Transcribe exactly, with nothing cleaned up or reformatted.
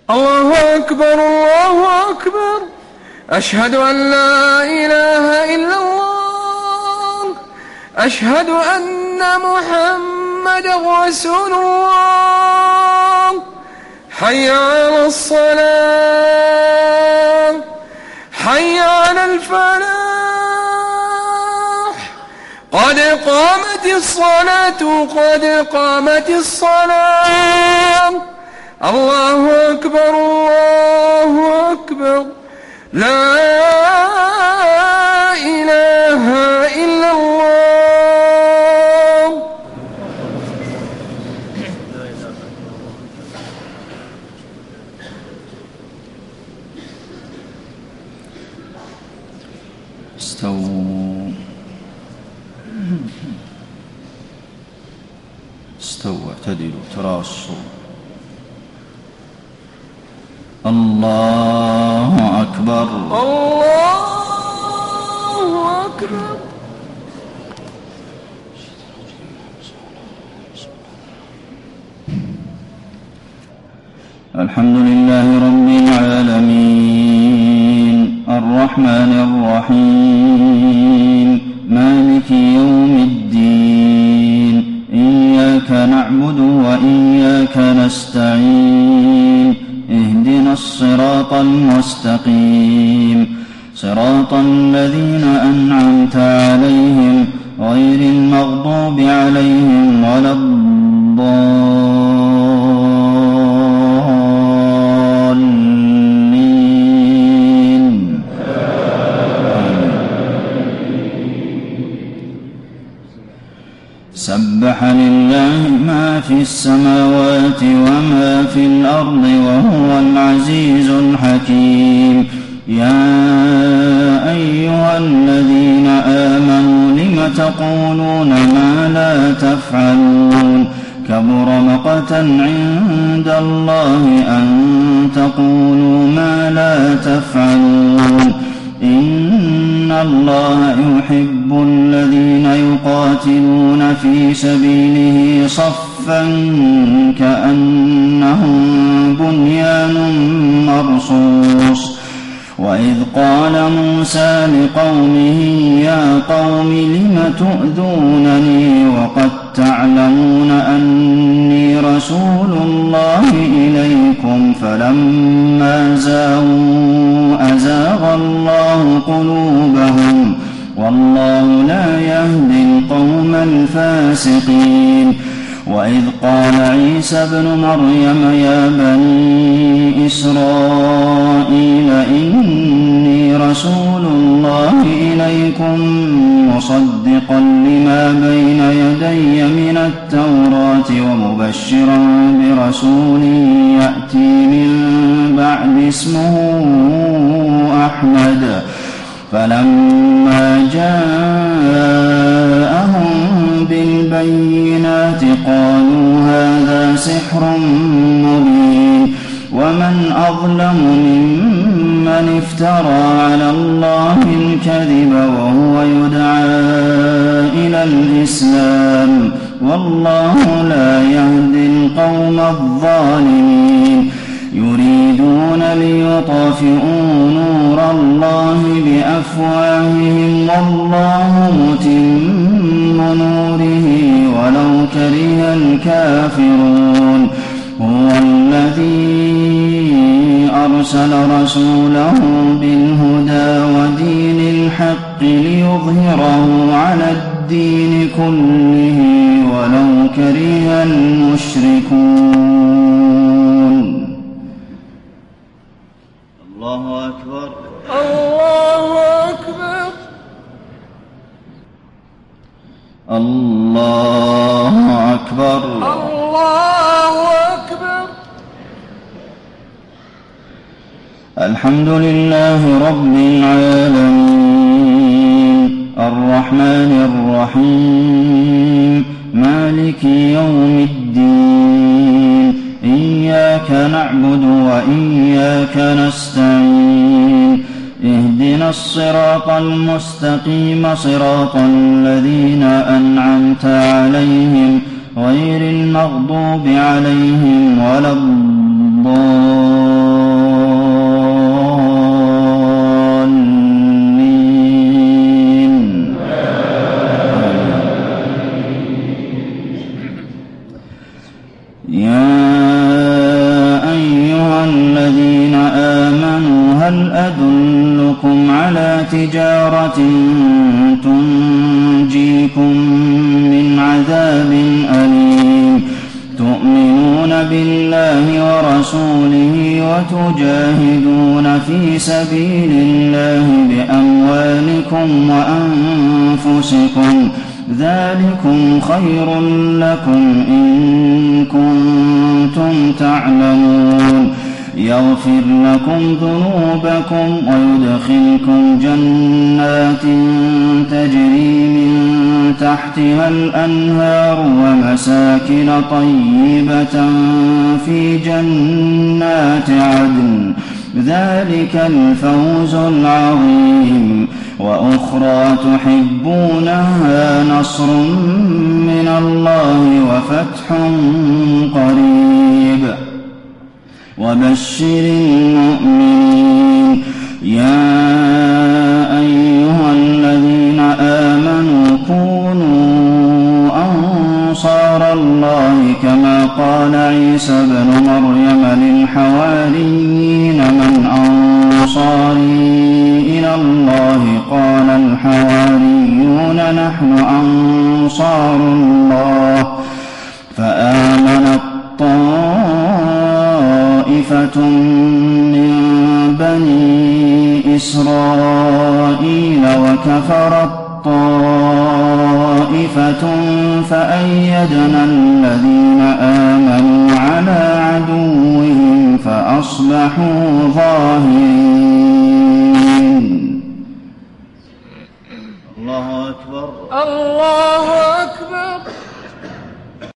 الله أكبر الله أكبر. أشهد أن لا إله إلا الله. أشهد أن محمدا رسول الله. حي على الصلاة، حي على الفلاح. قد قامت الصلاة، قد قامت الصلاة. الله أكبر الله أكبر. لا إله إلا الله. استووا استووا اعتدلوا تراصوا. الله أكبر الله أكبر. الحمد لله رب العالمين الرحمن الرحيم مالك يوم الدين إياك نعبد وإياك نستعين اهدنا الصراط المستقيم صراط الذين أنعمت عليهم غير المغضوب عليهم ولا الضالين. سبح لله ما في السماوات وما في الأرض وهو العزيز الحكيم. يا أيها الذين آمنوا لم تقولون ما لا تفعلون كبر مقتا عند الله أن تقولوا ما لا تفعلون. إن الله يحب الذين يقاتلون في سبيله صفا كأنهم بنيان مرصوص. وإذ قال موسى لقومه يا قوم لم تؤذونني وقد تعلمون أني رسول الله إليكم فلما زاغوا أزاغ الله قلوبهم والله لا يهدي القوم الفاسقين. وإذ قال عيسى ابن مريم يا بني إسرائيل إني رسول الله إليكم مصدقا لما بين يدي من التوراة ومبشرا برسول يأتي من بعد اسمه أحمد. فلما جاءهم بالبينات قالوا هذا سحر مبين. ومن أظلم ممن افترى على الله الكذب وهو يدعى إلى الإسلام والله لا يهدي القوم الظالمين. يريدون ليطفئوا نور الله بأفواههم والله متم نوره ولو كره الكافرون. هو الذي أرسل رسوله بالهدى ودين الحق ليظهره على الدين كله ولو كره المشركون. الله أكبر الله أكبر. الله أكبر الله أكبر. الحمد لله رب العالمين الرحمن الرحيم مالك يوم الدين إياك نعبد وإياك نستعين اهدنا الصراط المستقيم صراط الذين أنعمت عليهم غير المغضوب عليهم ولا الضالين. تجارة تنجيكم من عذاب أليم تؤمنون بالله ورسوله وتجاهدون في سبيل الله بأموالكم وأنفسكم ذلكم خير لكم إن كنتم تعلمون يغفر لكم ذنوبكم ويدخلكم جنات تجري من تحتها الأنهار ومساكن طيبة في جنات عدن ذلك الفوز العظيم وأخرى تحبونها نصر من الله وفتح قريب وبشر المؤمنين يا أيها الذين آمنوا كونوا أنصار الله كما قال عيسى ابن مريم للحواريين من أنصاري إلى الله قال الحواريون نحن أنصار الله فآمنت طائفة من بني إسرائيل وكفرت طائفة فأيدنا الذين آمنوا على عدوهم فأصبحوا ظاهرين. الله أكبر الله أكبر.